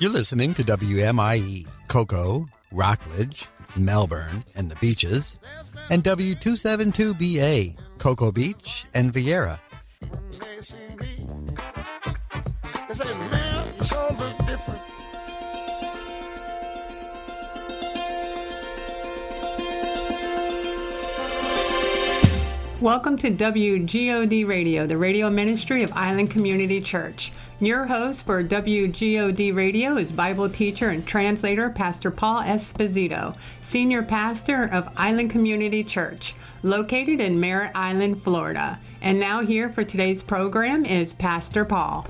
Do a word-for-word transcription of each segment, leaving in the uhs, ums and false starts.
You're listening to W M I E, Cocoa, Rockledge, Melbourne, and the Beaches, and W two seventy-two B A, Cocoa Beach and Vieira. Welcome to W G O D Radio, the radio ministry of Island Community Church. Your host for W G O D Radio is Bible teacher and translator Pastor Paul Esposito, senior pastor of Island Community Church, located in Merritt Island, Florida. And now here for today's program is Pastor Paul.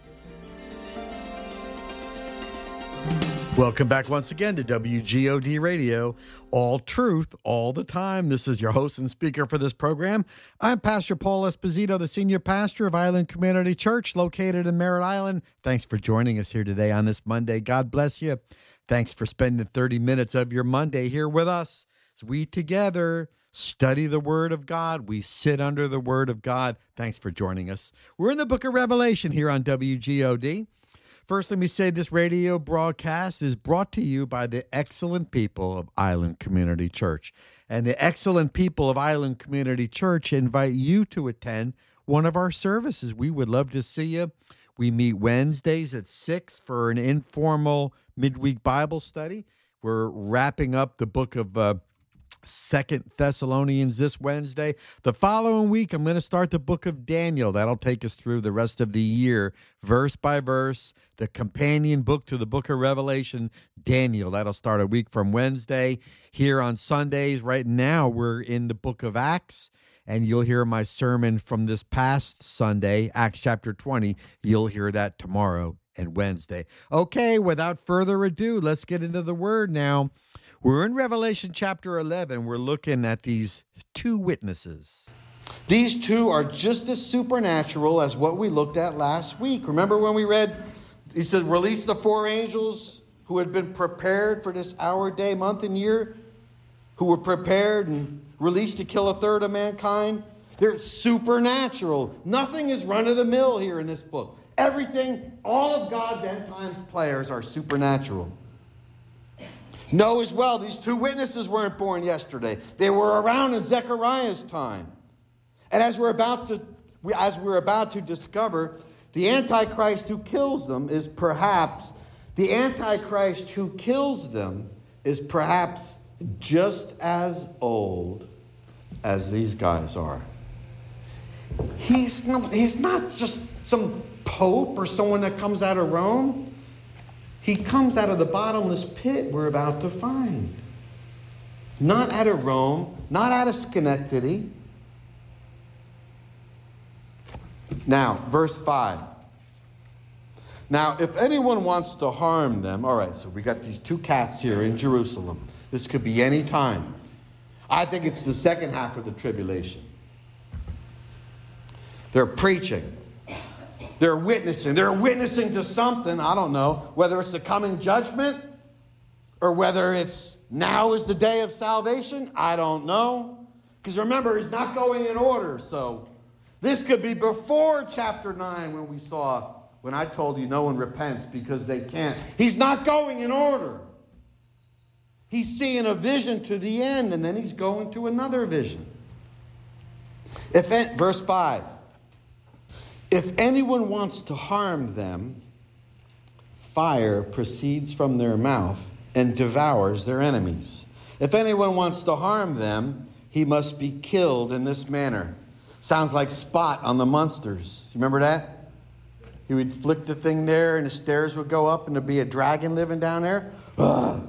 Welcome back once again to W G O D Radio, all truth, all the time. This is your host and speaker for this program. I'm Pastor Paul Esposito, the senior pastor of Island Community Church, located in Merritt Island. Thanks for joining us here today on this Monday. God bless you. Thanks for spending thirty minutes of your Monday here with us as we together study the Word of God. We sit under the Word of God. Thanks for joining us. We're in the book of Revelation here on W G O D. First, let me say this radio broadcast is brought to you by the excellent people of Island Community Church. And the excellent people of Island Community Church invite you to attend one of our services. We would love to see you. We meet Wednesdays at six for an informal midweek Bible study. We're wrapping up the book of uh, Second Thessalonians this Wednesday. The following week, I'm going to start the book of Daniel. That'll take us through the rest of the year, verse by verse. The companion book to the book of Revelation, Daniel. That'll start a week from Wednesday. Here on Sundays, right now, we're in the book of Acts, and you'll hear my sermon from this past Sunday, Acts chapter twenty. You'll hear that tomorrow and Wednesday. Okay, without further ado, let's get into the Word now. We're in Revelation chapter eleven. We're looking at these two witnesses. These two are just as supernatural as what we looked at last week. Remember when we read, he said, release the four angels who had been prepared for this hour, day, month, and year, who were prepared and released to kill a third of mankind. They're supernatural. Nothing is run-of-the-mill here in this book. Everything, all of God's end times players are supernatural. Know as well, these two witnesses weren't born yesterday. They were around in Zechariah's time. And as we're about to, as we're about to discover, the Antichrist who kills them is perhaps, the Antichrist who kills them is perhaps just as old as these guys are. He's not, he's not just some pope or someone that comes out of Rome. He comes out of the bottomless pit we're about to find. Not out of Rome, not out of Schenectady. Now, verse five. Now, if anyone wants to harm them, all right, so we got these two cats here in Jerusalem. This could be any time. I think it's the second half of the tribulation. They're preaching. They're witnessing. They're witnessing to something. I don't know whether it's the coming judgment or whether it's now is the day of salvation. I don't know. Because remember, it's not going in order. So this could be before chapter nine when we saw, when I told you no one repents because they can't. He's not going in order. He's seeing a vision to the end and then he's going to another vision. If verse five. If anyone wants to harm them, fire proceeds from their mouth and devours their enemies. If anyone wants to harm them, he must be killed in this manner. Sounds like Spot on the Munsters. Remember that? He would flick the thing there and the stairs would go up and there'd be a dragon living down there. Ugh.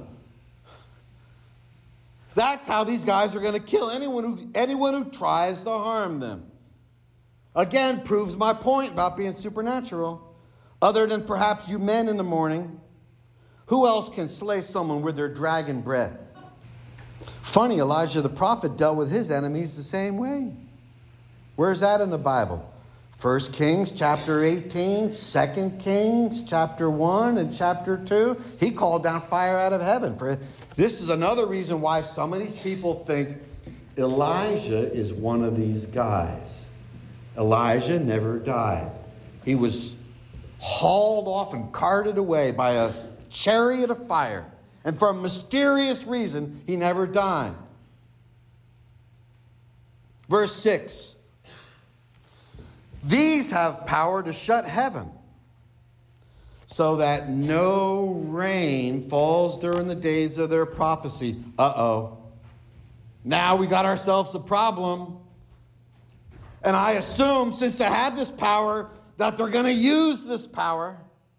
That's how these guys are going to kill anyone who anyone who tries to harm them. Again, proves my point about being supernatural. Other than perhaps you men in the morning, who else can slay someone with their dragon breath? Funny, Elijah the prophet dealt with his enemies the same way. Where's that in the Bible? First Kings chapter eighteen, Second Kings chapter one and chapter two. He called down fire out of heaven. For this is another reason why some of these people think Elijah is one of these guys. Elijah never died. He was hauled off and carted away by a chariot of fire. And for a mysterious reason, he never died. Verse six. These have power to shut heaven, so that no rain falls during the days of their prophecy. Uh-oh. Now we got ourselves a problem. And I assume, since they have this power, that they're going to use this power.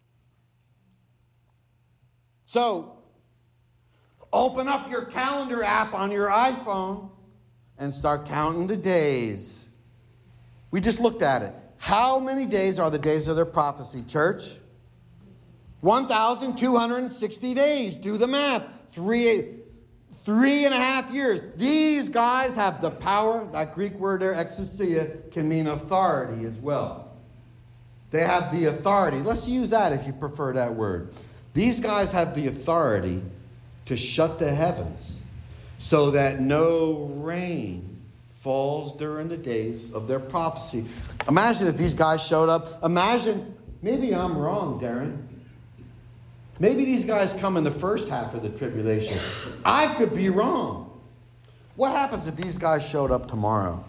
So, open up your calendar app on your iPhone and start counting the days. We just looked at it. How many days are the days of their prophecy, church? one thousand two hundred sixty days. Do the math. Three, three and a half years. These guys have the power. That Greek word there, exousia, can mean authority as well. They have the authority. Let's use that if you prefer that word. These guys have the authority to shut the heavens so that no rain falls during the days of their prophecy. Imagine if these guys showed up. Imagine, maybe I'm wrong, Darren. Maybe these guys come in the first half of the tribulation. I could be wrong. What happens if these guys showed up tomorrow?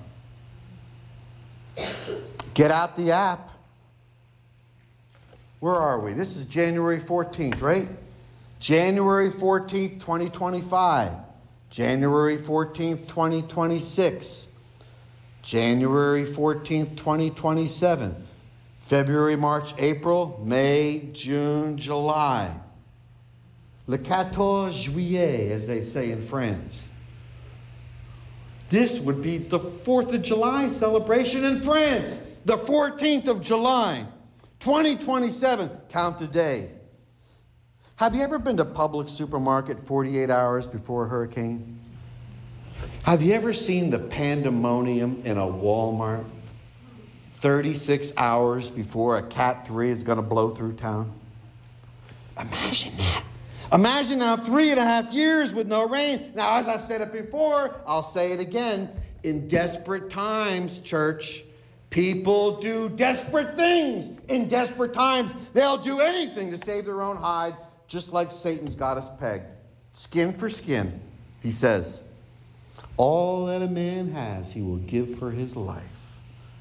Get out the app. Where are we? This is January fourteenth, right? January fourteenth, twenty twenty-five. January fourteenth, twenty twenty-six. January fourteenth, twenty twenty-seven. February, March, April, May, June, July. Le quatorze juillet, as they say in France. This would be the fourth of July celebration in France. The fourteenth of July, twenty twenty-seven. Count the day. Have you ever been to Publix supermarket forty-eight hours before a hurricane? Have you ever seen the pandemonium in a Walmart thirty-six hours before a Cat three is going to blow through town? Imagine that. Imagine now three and a half years with no rain. Now, as I've said it before, I'll say it again. In desperate times, church, people do desperate things. In desperate times, they'll do anything to save their own hide, just like Satan's got us pegged. Skin for skin, he says. All that a man has, he will give for his life.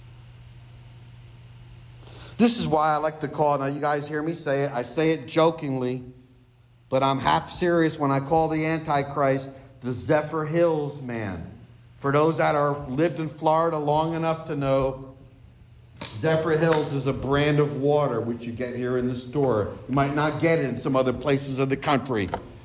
This is why I like to call, now you guys hear me say it, I say it jokingly, but I'm half serious when I call the Antichrist the Zephyr Hills man. For those that are lived in Florida long enough to know, Zephyr Hills is a brand of water which you get here in the store. You might not get it in some other places of the country.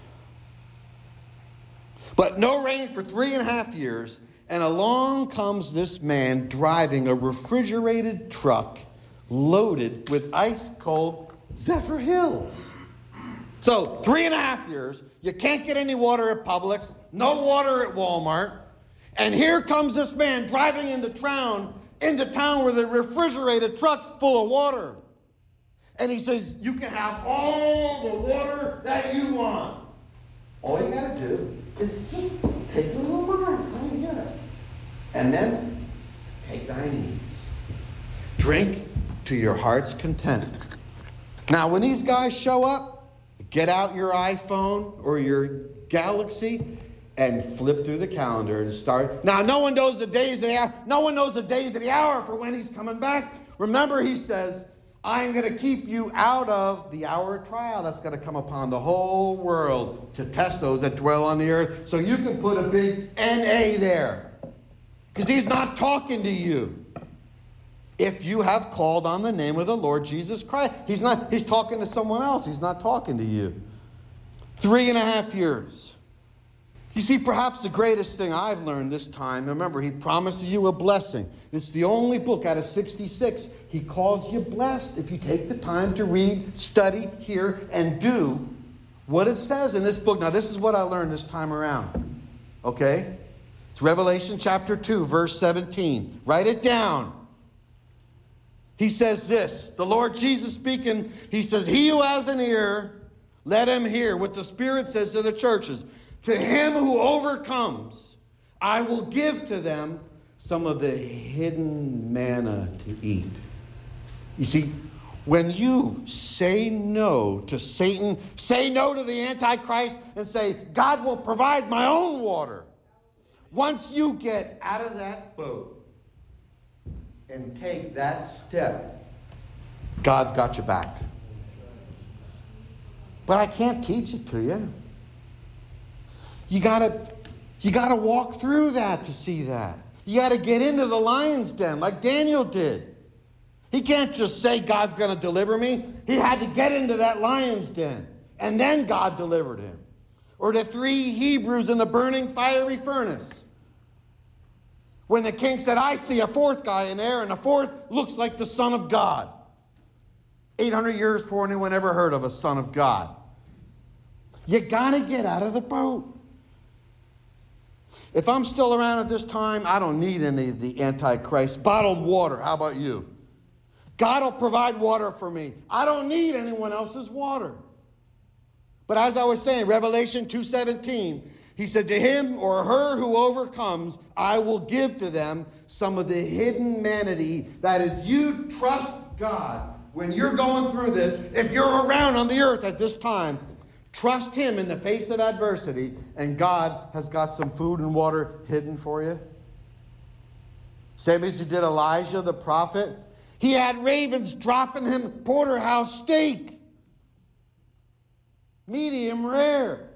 But no rain for three and a half years, and along comes this man driving a refrigerated truck loaded with ice-cold Zephyr Hills. So, three and a half years, you can't get any water at Publix, no water at Walmart, and here comes this man driving into town, into town with a refrigerated truck full of water. And he says, you can have all the water that you want. All you got to do is just take a little wine, and then take thine ease. Drink to your heart's content. Now, when these guys show up, get out your iPhone or your Galaxy and flip through the calendar and start. Now, no one knows the days of the hour. No one knows the days of the hour for when he's coming back. Remember, he says, I'm going to keep you out of the hour of trial that's going to come upon the whole world to test those that dwell on the earth. So you can put a big N A there. Because he's not talking to you. If you have called on the name of the Lord Jesus Christ. He's not, he's talking to someone else. He's not talking to you. Three and a half years. You see, perhaps the greatest thing I've learned this time, remember, he promises you a blessing. It's the only book out of sixty-six. He calls you blessed if you take the time to read, study, hear, and do what it says in this book. Now, this is what I learned this time around. Okay? It's Revelation chapter two, verse seventeen. Write it down. He says this, the Lord Jesus speaking, he says, he who has an ear, let him hear what the Spirit says to the churches. To him who overcomes, I will give to them some of the hidden manna to eat. You see, When you say no to Satan, say no to the Antichrist, and say, God will provide my own water. Once you get out of that boat and take that step, God's got your back. But I can't teach it to you. You gotta, you gotta walk through that to see that. You gotta get into the lion's den like Daniel did. He can't just say God's going to deliver me. He had to get into that lion's den. And then God delivered him. Or the three Hebrews in the burning fiery furnace. When the king said, I see a fourth guy in there, and the fourth looks like the Son of God. eight hundred years before anyone ever heard of a Son of God. You got to get out of the boat. If I'm still around at this time, I don't need any of the Antichrist. Bottled water, how about you? God will provide water for me. I don't need anyone else's water. But as I was saying, Revelation two seventeen, he said, to him or her who overcomes, I will give to them some of the hidden manna. That is, you trust God when you're going through this. If you're around on the earth at this time, trust him in the face of adversity, and God has got some food and water hidden for you. Same as he did Elijah the prophet. He had ravens dropping him porterhouse steak. Medium rare.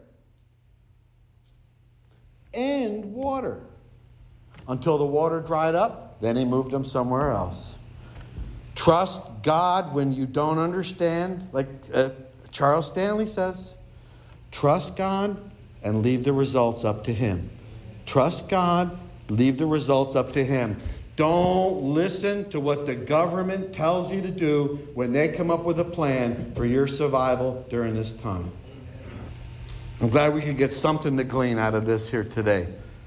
And water. Until the water dried up, then he moved them somewhere else. Trust God when you don't understand. Like uh, Charles Stanley says, trust God and leave the results up to him. Trust God, leave the results up to him. Don't listen to what the government tells you to do when they come up with a plan for your survival during this time. I'm glad we could get something to glean out of this here today.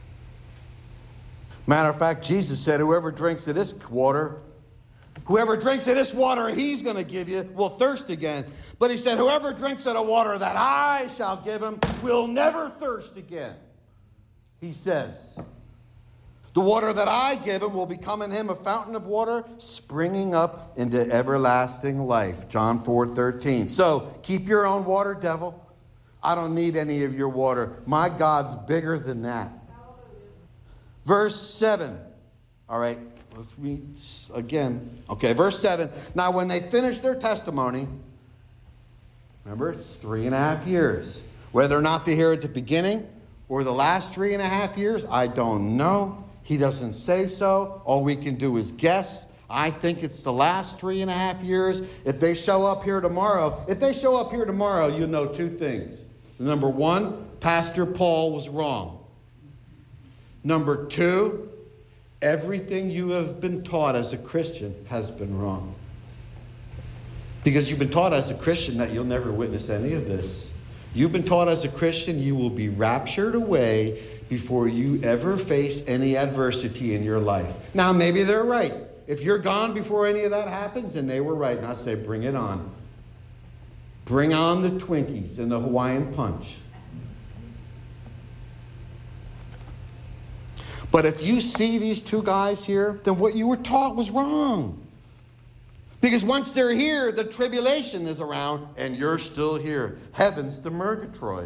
Matter of fact, Jesus said, whoever drinks of this water, whoever drinks of this water he's going to give you will thirst again. But he said, whoever drinks of the water that I shall give him will never thirst again. He says, the water that I give him will become in him a fountain of water springing up into everlasting life. John four thirteen. So keep your own water, devil. I don't need any of your water. My God's bigger than that. Verse seven. All right, let's read again. Okay, verse seven. Now when they finished their testimony, remember, it's three and a half years. Whether or not they hear at the beginning or the last three and a half years, I don't know. He doesn't say so. All we can do is guess. I think it's the last three and a half years. If they show up here tomorrow, if they show up here tomorrow, you'll know two things. Number one, Pastor Paul was wrong. Number two, everything you have been taught as a Christian has been wrong. Because you've been taught as a Christian that you'll never witness any of this. You've been taught as a Christian you will be raptured away before you ever face any adversity in your life. Now, maybe they're right. If you're gone before any of that happens, then they were right. And I say, bring it on. Bring on the Twinkies and the Hawaiian Punch. But if you see these two guys here, then what you were taught was wrong. Because once they're here, the tribulation is around, and you're still here. Heaven's the Murgatroyd.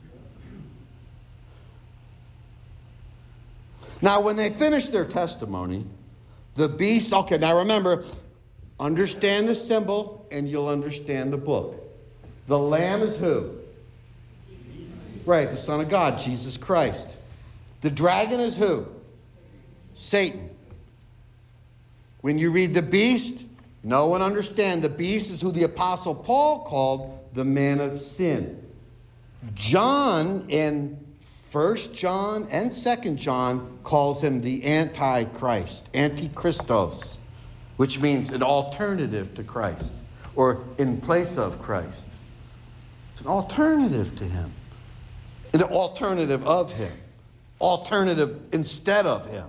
Now, when they finish their testimony, the beast, okay, now remember, understand the symbol and you'll understand the book. The lamb is who? Right, the Son of God, Jesus Christ. The dragon is who? Satan. When you read the beast, no one understands. The beast is who the Apostle Paul called the man of sin. John in First John and Second John calls him the Antichrist, Antichristos, which means an alternative to Christ, or in place of Christ. It's an alternative to him, an alternative of him, alternative instead of him.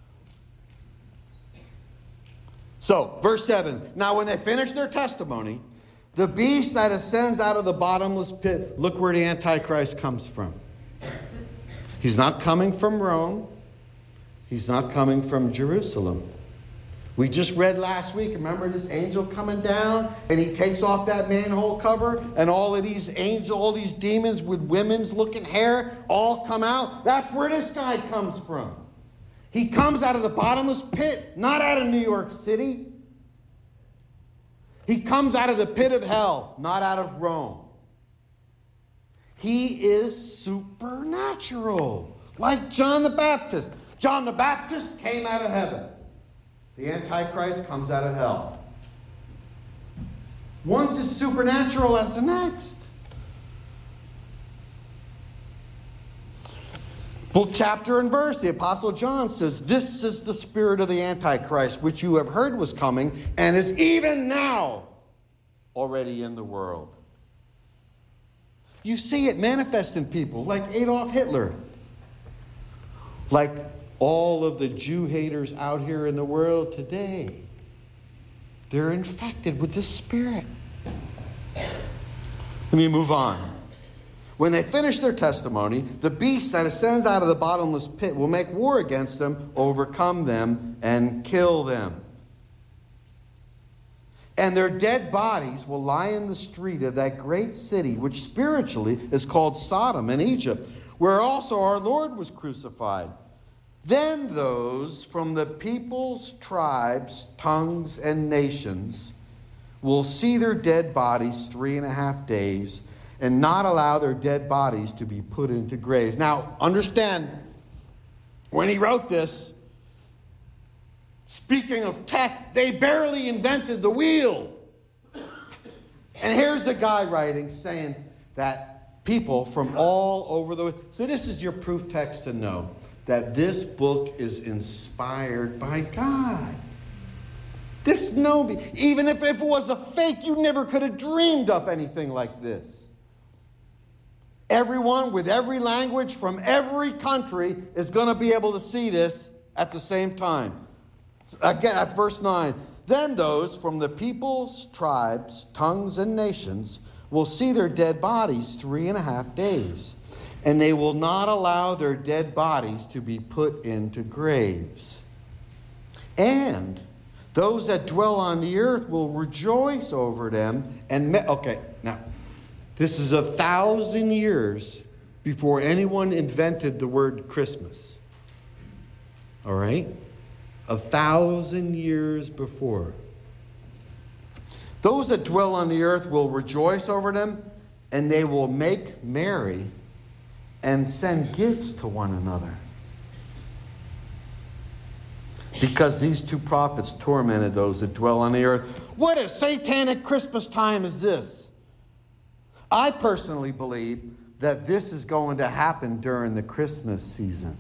So, verse seven, now when they finish their testimony, the beast that ascends out of the bottomless pit, look where the Antichrist comes from. He's not coming from Rome. He's not coming from Jerusalem. We just read last week, remember this angel coming down, and he takes off that manhole cover, and all of these angels, all these demons with women's looking hair all come out. That's where this guy comes from. He comes out of the bottomless pit, not out of New York City. He comes out of the pit of hell, not out of Rome. He is supernatural, like John the Baptist. John the Baptist came out of heaven. The Antichrist comes out of hell. One's as supernatural as the next. Book, chapter, and verse, the Apostle John says, "This is the spirit of the Antichrist, which you have heard was coming, and is even now already in the world." You see it manifest in people like Adolf Hitler, like all of the Jew haters out here in the world today. They're infected with this spirit. Let me move on. When they finish their testimony, the beast that ascends out of the bottomless pit will make war against them, overcome them, and kill them. And their dead bodies will lie in the street of that great city, which spiritually is called Sodom in Egypt, where also our Lord was crucified. Then those from the peoples, tribes, tongues, and nations will see their dead bodies three and a half days and not allow their dead bodies to be put into graves. Now, understand, when he wrote this, speaking of tech, they barely invented the wheel. And here's a guy writing saying that people from all over the... So this is your proof text to know that this book is inspired by God. This no, even if, if it was a fake, you never could have dreamed up anything like this. Everyone with every language from every country is going to be able to see this at the same time. Again, that's verse nine. Then those from the peoples, tribes, tongues, and nations will see their dead bodies three and a half days. And they will not allow their dead bodies to be put into graves. And those that dwell on the earth will rejoice over them. And me- okay, now, this is a thousand years before anyone invented the word Christmas. All right? A thousand years before. Those that dwell on the earth will rejoice over them, and they will make merry and send gifts to one another. Because these two prophets tormented those that dwell on the earth. What a satanic Christmas time is this? I personally believe that this is going to happen during the Christmas season.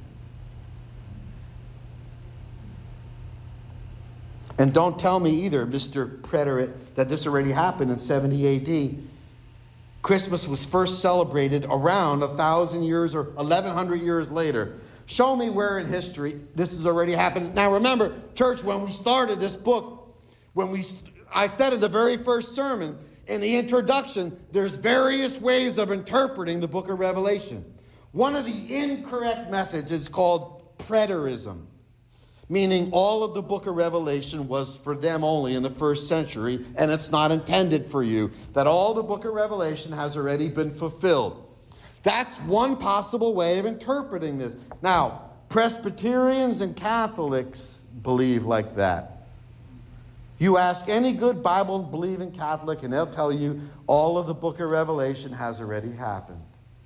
And don't tell me either, Mister Preterite, that this already happened in seventy A D. Christmas was first celebrated around a thousand years or eleven hundred years later. Show me where in history this has already happened. Now remember, church, when we started this book, when we, I said in the very first sermon, in the introduction, there's various ways of interpreting the book of Revelation. One of the incorrect methods is called preterism, meaning all of the book of Revelation was for them only in the first century, and it's not intended for you, that all the book of Revelation has already been fulfilled. That's one possible way of interpreting this. Now, Presbyterians and Catholics believe like that. You ask any good Bible-believing Catholic, and they'll tell you all of the book of Revelation has already happened.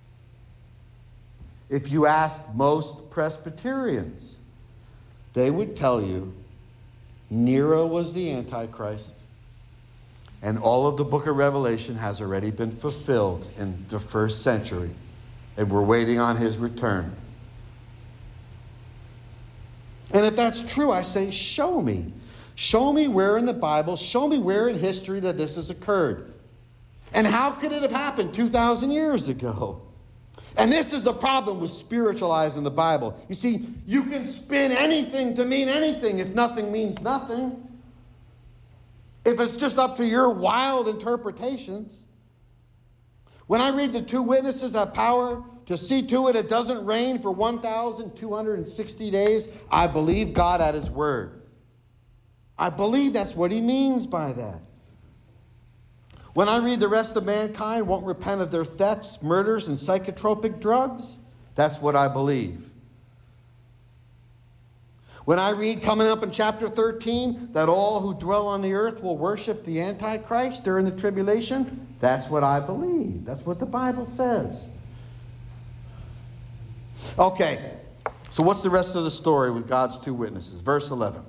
If you ask most Presbyterians, they would tell you Nero was the Antichrist, and all of the book of Revelation has already been fulfilled in the first century, and we're waiting on his return. And if that's true, I say, show me. Show me where in the Bible, show me where in history that this has occurred. And how could it have happened two thousand years ago? And this is the problem with spiritualizing the Bible. You see, you can spin anything to mean anything if nothing means nothing. If it's just up to your wild interpretations. When I read the two witnesses have power to see to it it doesn't rain for one thousand two hundred sixty days, I believe God at his word. I believe that's what he means by that. When I read the rest of mankind won't repent of their thefts, murders, and psychotropic drugs, that's what I believe. When I read coming up in chapter thirteen that all who dwell on the earth will worship the Antichrist during the tribulation, that's what I believe. That's what the Bible says. Okay, so what's the rest of the story with God's two witnesses? Verse eleven.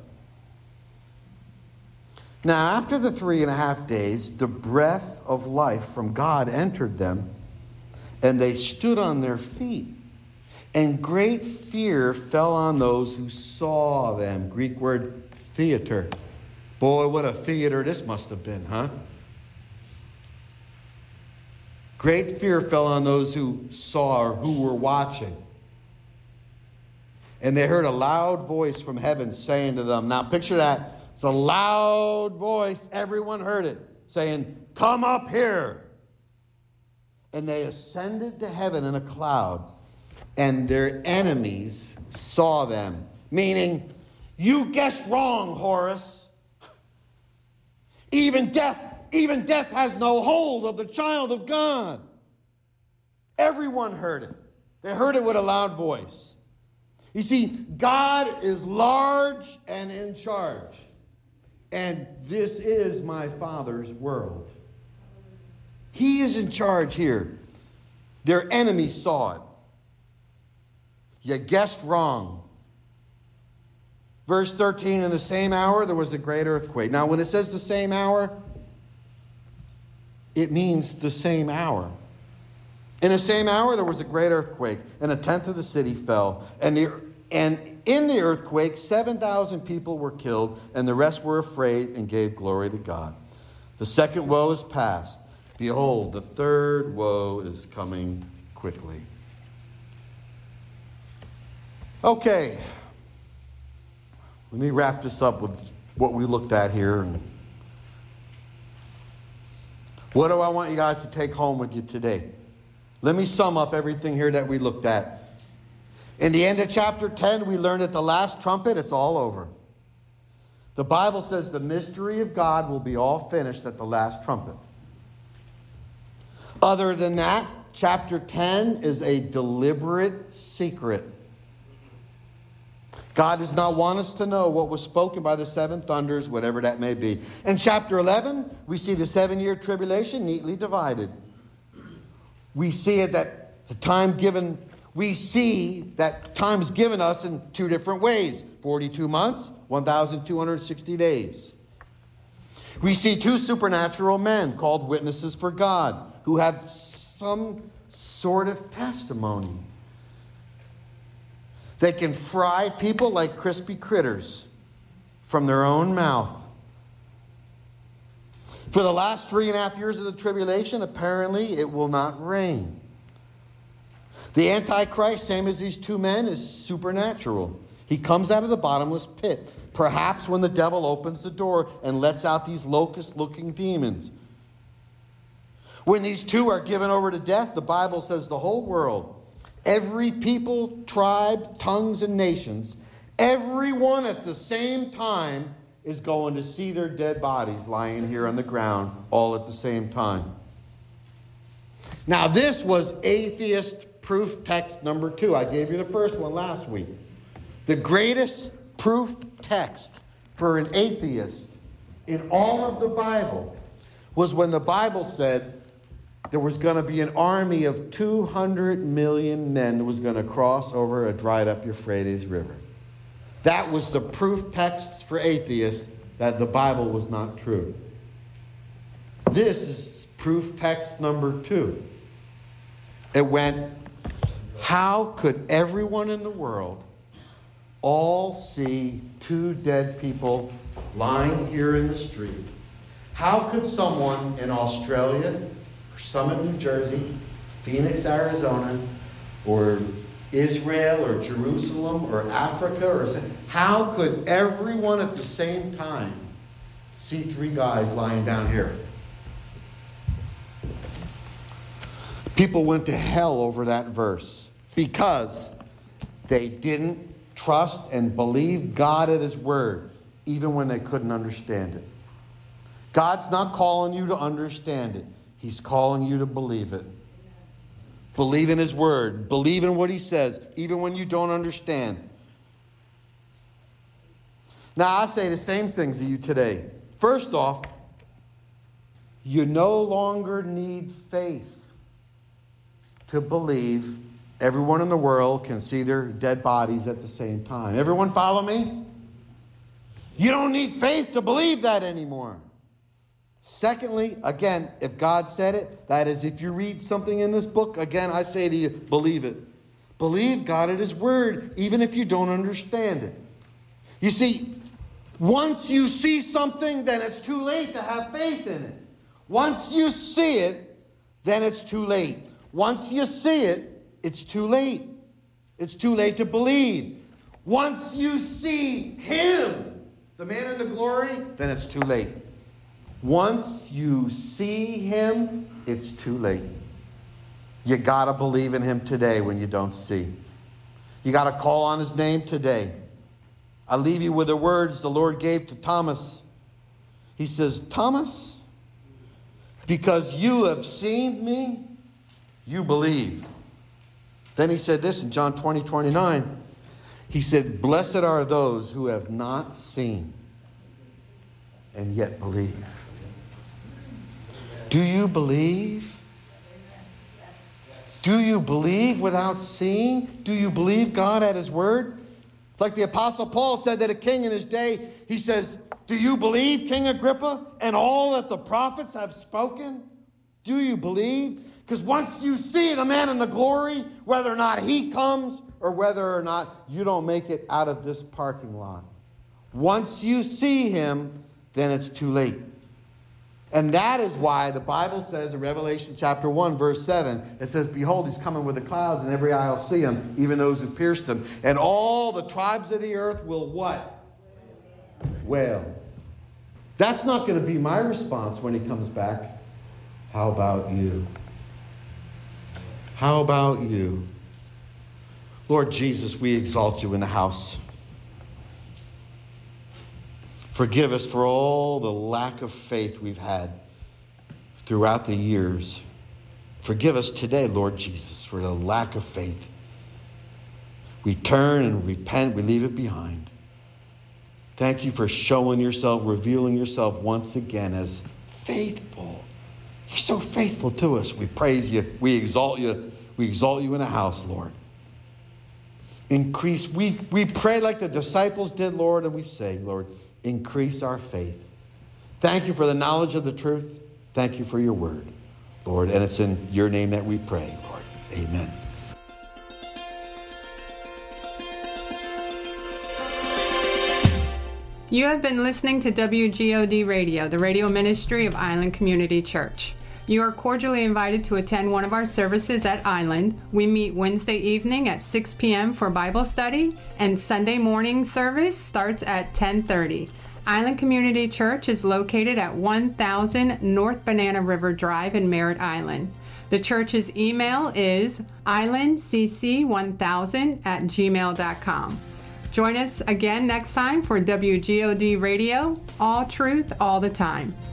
Now, after the three and a half days, the breath of life from God entered them, and they stood on their feet. And great fear fell on those who saw them. Greek word theater. Boy, what a theater this must have been, huh? Great fear fell on those who saw or who were watching. And they heard a loud voice from heaven saying to them, now picture that. It's a loud voice. Everyone heard it saying, come up here. And they ascended to heaven in a cloud. And their enemies saw them. Meaning, you guessed wrong, Horace. Even death, even death has no hold of the child of God. Everyone heard it. They heard it with a loud voice. You see, God is large and in charge. And this is my Father's world. He is in charge here. Their enemies saw it. You guessed wrong. Verse thirteen, in the same hour there was a great earthquake. Now, when it says the same hour, it means the same hour. In the same hour there was a great earthquake, and a tenth of the city fell. And, the, and in the earthquake, seven thousand people were killed, and the rest were afraid and gave glory to God. The second woe is past. Behold, the third woe is coming quickly. Okay, let me wrap this up with what we looked at here. What do I want you guys to take home with you today? Let me sum up everything here that we looked at. In the end of chapter ten, we learned at the last trumpet, it's all over. The Bible says the mystery of God will be all finished at the last trumpet. Other than that, chapter ten is a deliberate secret. God does not want us to know what was spoken by the seven thunders, whatever that may be. In chapter eleven, we see the seven-year tribulation neatly divided. We see it that the time given, we see that time is given us in two different ways. forty-two months, one thousand two hundred sixty days. We see two supernatural men called witnesses for God who have some sort of testimony. They can fry people like crispy critters from their own mouth. For the last three and a half years of the tribulation, apparently it will not rain. The Antichrist, same as these two men, is supernatural. He comes out of the bottomless pit, perhaps when the devil opens the door and lets out these locust-looking demons. When these two are given over to death, the Bible says the whole world, every people, tribe, tongues, and nations, everyone at the same time is going to see their dead bodies lying here on the ground all at the same time. Now, this was atheist proof text number two. I gave you the first one last week. The greatest proof text for an atheist in all of the Bible was when the Bible said there was going to be an army of two hundred million men that was going to cross over a dried up Euphrates River. That was the proof text for atheists that the Bible was not true. This is proof text number two. It went, how could everyone in the world all see two dead people lying here in the street? How could someone in Australia, Summit, New Jersey, Phoenix, Arizona, or Israel, or Jerusalem, or Africa, or how could everyone at the same time see three guys lying down here? People went to hell over that verse because they didn't trust and believe God at His word. even when they couldn't understand it. God's not calling you to understand it. He's calling you to believe it. Believe in His Word. Believe in what He says, even when you don't understand. Now, I say the same things to you today. First off, you no longer need faith to believe everyone in the world can see their dead bodies at the same time. Everyone follow me? You don't need faith to believe that anymore. Secondly, again, if God said it, that is, if you read something in this book, again, I say to you, believe it. Believe God at His Word, even if you don't understand it. You see, once you see something, then it's too late to have faith in it. Once you see it, then it's too late. Once you see it, it's too late. It's too late to believe. Once you see Him, the man in the glory, then it's too late. Once you see Him, it's too late. You got to believe in Him today when you don't see. You got to call on His name today. I leave you with the words the Lord gave to Thomas. He says, Thomas, because you have seen me, you believe. Then He said this in John twenty, twenty-nine. He said, blessed are those who have not seen and yet believe. Do you believe? Do you believe without seeing? Do you believe God at His Word? It's like the Apostle Paul said that a king in his day, he says, do you believe, King Agrippa, and all that the prophets have spoken? Do you believe? Because once you see the man in the glory, whether or not he comes or whether or not you don't make it out of this parking lot, once you see Him, then it's too late. And that is why the Bible says in Revelation chapter one, verse seven, it says, behold, He's coming with the clouds, and every eye will see Him, even those who pierced Him. And all the tribes of the earth will what? Wail. That's not going to be my response when He comes back. How about you? How about you? Lord Jesus, we exalt You in the house. Forgive us for all the lack of faith we've had throughout the years. Forgive us today, Lord Jesus, for the lack of faith. We turn and repent. We leave it behind. Thank You for showing Yourself, revealing Yourself once again as faithful. You're so faithful to us. We praise You. We exalt You. We exalt You in the house, Lord. Increase. We, we pray like the disciples did, Lord, and we say, Lord, increase our faith. Thank You for the knowledge of the truth. Thank You for Your Word, Lord. And it's in Your name that we pray, Lord. Amen. You have been listening to W G O D Radio, the radio ministry of Island Community Church. You are cordially invited to attend one of our services at Island. We meet Wednesday evening at six p.m. for Bible study, and Sunday morning service starts at ten thirty. Island Community Church is located at one thousand North Banana River Drive in Merritt Island. The church's email is island c c one thousand at gmail dot com. Join us again next time for W G O D Radio, all truth, all the time.